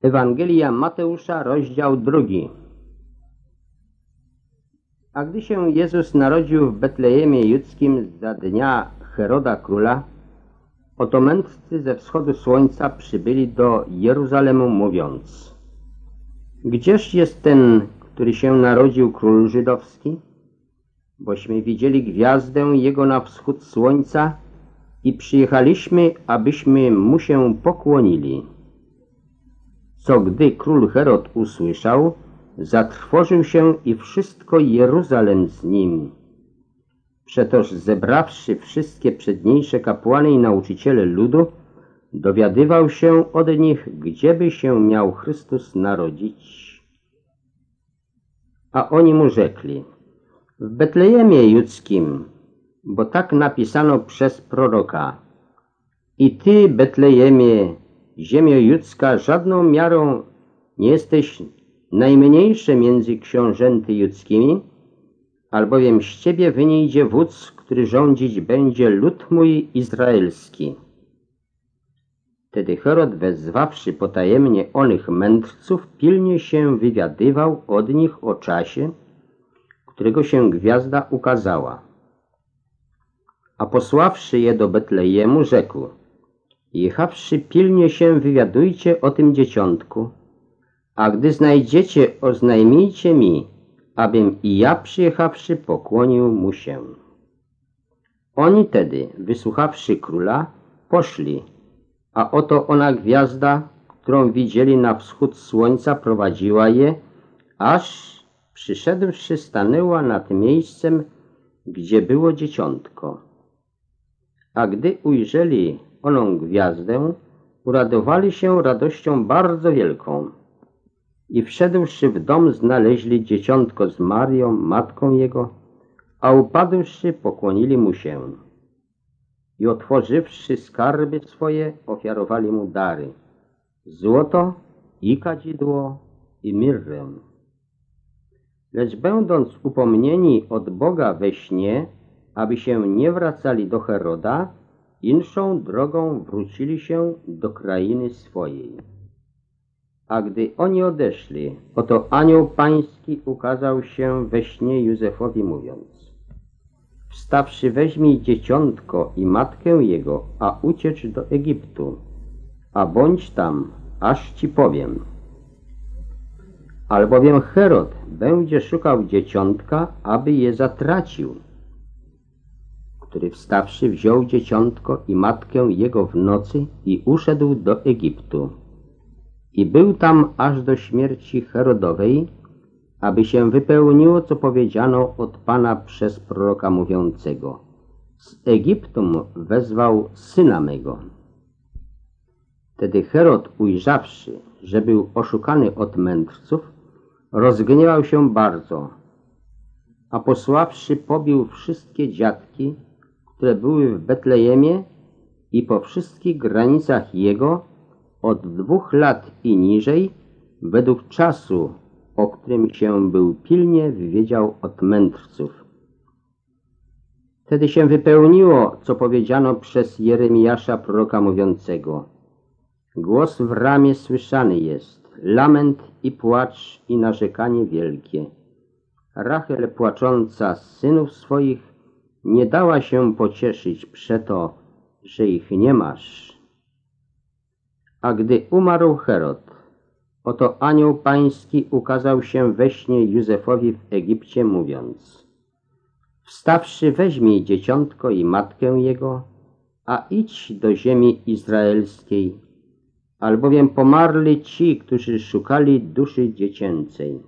Ewangelia Mateusza, rozdział 2. A gdy się Jezus narodził w Betlejemie Judzkim za dnia Heroda króla, oto mędrcy ze wschodu słońca przybyli do Jeruzalemu, mówiąc: Gdzież jest ten, który się narodził, król żydowski? Bośmy widzieli gwiazdę jego na wschód słońca i przyjechaliśmy, abyśmy mu się pokłonili. Co gdy król Herod usłyszał, zatrwożył się i wszystko Jeruzalem z nim. Przetoż zebrawszy wszystkie przedniejsze kapłany i nauczyciele ludu, dowiadywał się od nich, gdzieby się miał Chrystus narodzić. A oni mu rzekli: w Betlejemie Judzkim, bo tak napisano przez proroka: I ty, Betlejemie, ziemio judzka, żadną miarą nie jesteś najmniejsze między książęty judzkimi, albowiem z ciebie wyjdzie wódz, który rządzić będzie lud mój izraelski. Wtedy Herod, wezwawszy potajemnie onych mędrców, pilnie się wywiadywał od nich o czasie, którego się gwiazda ukazała. A posławszy je do Betlejemu, rzekł: jechawszy, pilnie się wywiadujcie o tym dzieciątku, a gdy znajdziecie, oznajmijcie mi, abym i ja przyjechawszy pokłonił mu się. Oni tedy, wysłuchawszy króla, poszli, a oto ona gwiazda, którą widzieli na wschód słońca, prowadziła je, aż przyszedłszy stanęła nad miejscem, gdzie było dzieciątko. A gdy ujrzeli oną gwiazdę, uradowali się radością bardzo wielką. I wszedłszy w dom, znaleźli dzieciątko z Marią, matką jego, a upadłszy, pokłonili mu się. I otworzywszy skarby swoje, ofiarowali mu dary: złoto i kadzidło i mirrę. Lecz będąc upomnieni od Boga we śnie, aby się nie wracali do Heroda, inszą drogą wrócili się do krainy swojej. A gdy oni odeszli, oto anioł pański ukazał się we śnie Józefowi, mówiąc: wstawszy, weźmij dzieciątko i matkę jego, a uciecz do Egiptu, a bądź tam, aż ci powiem. Albowiem Herod będzie szukał dzieciątka, aby je zatracił. Który wstawszy, wziął dzieciątko i matkę jego w nocy i uszedł do Egiptu. I był tam aż do śmierci Herodowej, aby się wypełniło, co powiedziano od Pana przez proroka mówiącego: z Egiptu wezwał syna mego. Wtedy Herod, ujrzawszy, że był oszukany od mędrców, rozgniewał się bardzo, a posławszy, pobił wszystkie dziatki, które były w Betlejemie i po wszystkich granicach jego, od 2 lat i niżej, według czasu, o którym się był pilnie wywiedział od mędrców. Wtedy się wypełniło, co powiedziano przez Jeremiasza proroka mówiącego: głos w ramie słyszany jest, lament i płacz i narzekanie wielkie. Rachel, płacząca z synów swoich, nie dała się pocieszyć przeto, że ich nie masz. A gdy umarł Herod, oto anioł pański ukazał się we śnie Józefowi w Egipcie, mówiąc: wstawszy, weźmij dzieciątko i matkę jego, a idź do ziemi izraelskiej, albowiem pomarli ci, którzy szukali duszy dziecięcej.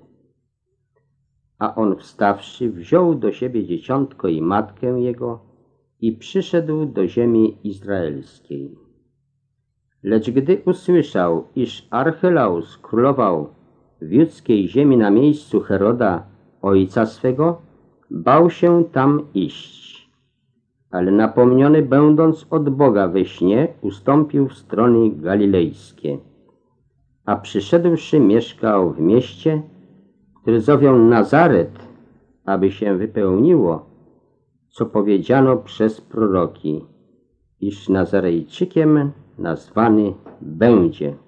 A on wstawszy, wziął do siebie dzieciątko i matkę jego i przyszedł do ziemi izraelskiej. Lecz gdy usłyszał, iż Archelaus królował w judzkiej ziemi na miejscu Heroda, ojca swego, bał się tam iść. Ale napomniony, będąc od Boga we śnie, ustąpił w strony galilejskie. A przyszedłszy, mieszkał w mieście, które zowią Nazaret, aby się wypełniło, co powiedziano przez proroki, iż Nazarejczykiem nazwany będzie.